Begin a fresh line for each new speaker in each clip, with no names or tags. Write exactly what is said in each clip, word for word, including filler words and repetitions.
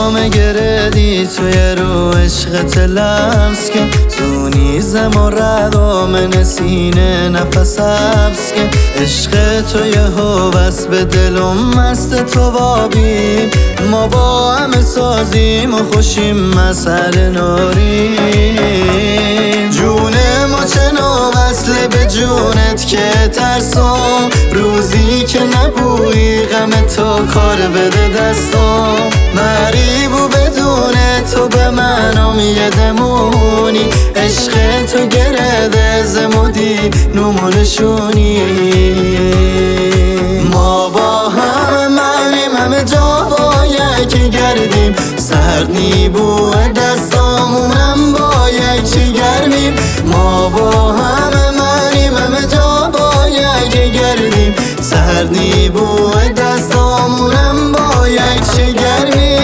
جام گردی توی رو عشقت لمس که زونی زم و ردام نسینه نفس حبس که عشق توی هوس به دلم مست تو بابیم ما با همه سازیم و خوشیم مسئله ناریم جون ما چنو وصله به جونت که ترسم روزی که نبویی غم تو کار بده دستم مریبو بدون تو به منم یه دمونی عشق تو گرده زمودی نمونشونی ما با همه منیم همه جا با یکی گردیم سرد نیبو دستامونم با یکی گرمیم ما با همه منیم همه جا با یکی گردیم سرد نیبو دستامونم با یکی گرمیم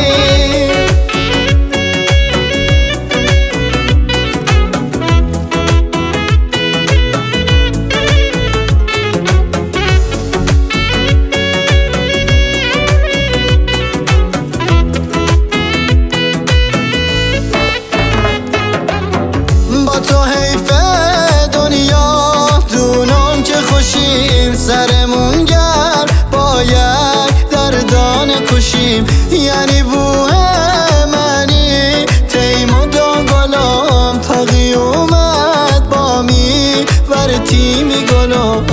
تو حیف دنیا دونم که خوشیم سرمون گر باید دردان کشیم یعنی بوه منی تیم و دانگلام تاقی اومد با می ور تیمی گلام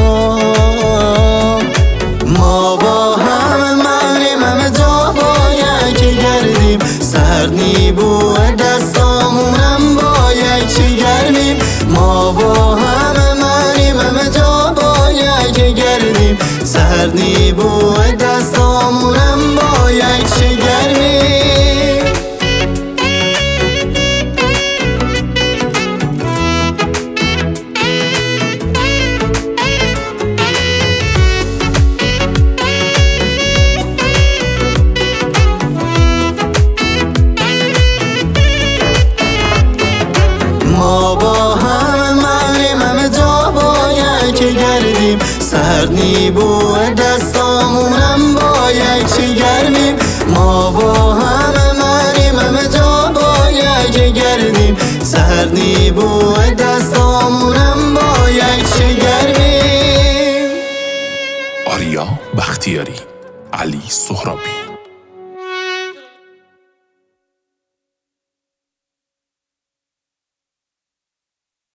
ما با همه منیم همه جا با یکی گردیم سرد نیبوه دستامونم با یکی گرمیم ما با همه منیم همه جا با یکی گردیم سرد نیبوه دستامونم با یکی گرمیم ما با همه منیم همه جا با یکی گردیم سرد نیبوه دستامونم با یکی گرمیم ما با همه منیم همه جا با یکی گردیم سرد نیبوه دستامونم با یکی گرمیم
آریا بختیاری، علی سهرابی.